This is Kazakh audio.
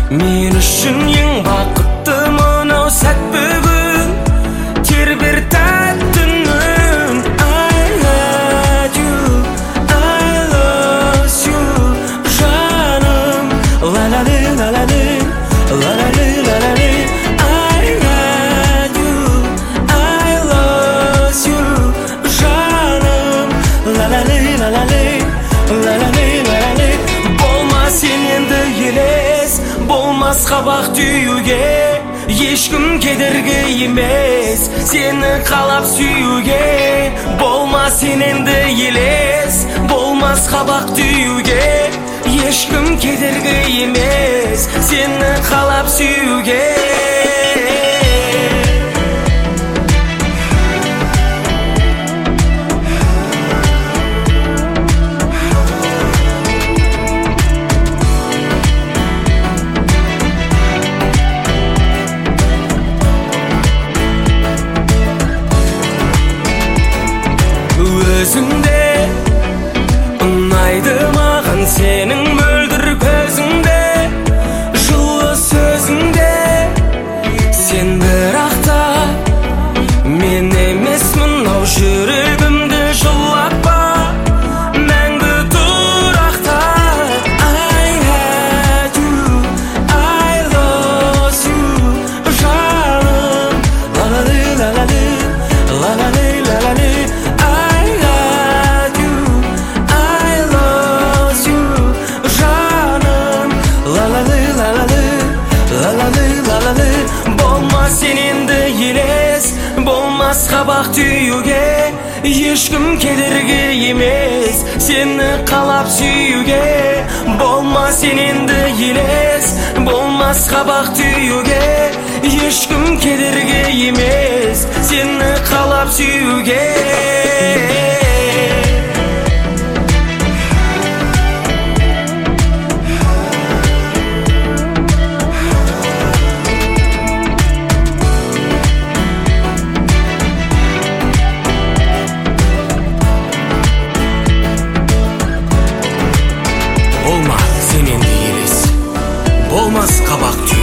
Мен үшін ең бақытты мынау сәт бүгін, тербер тәтті үнің. I love you, I love you, жаным. Ла-ла-ли, ла-ла-ли, ла-ла-ли, ла-ла-ли. I love you, I love you, жаным. Ла-ла-ли, ла-ла-ли, ла-ла-ли, ла-ла-ли. Болмас сен енді елес, болмас қабақ түйуге, ешкім кедергі емес сені қалап сүюге. Болмас сен енді елес, болмас қабақ түйуге, ешкім кедергі емес сені қалап сүюге. Өзіңде ұнайды маған сенің мөлдір көзіңде, жылы сөзіңде. Сен бірақ та мен емес мынау жүрегімді жылатпа, мәңгі тұрақта. I had you, I lost you, жаным. Ла-ла-ли, ла-ла-ли, ла-ла-ли, ла-ла-ли. Болмас сен енді елес, болмас қабақ түйуге, ешкім кедергі емес сені қалап сүюге. Болмас сен енді елес, болмас қабақ түйуге, ешкім кедергі емес сені қалап сүюге. Болмас сен енді елес, болмас қабақ түйуге,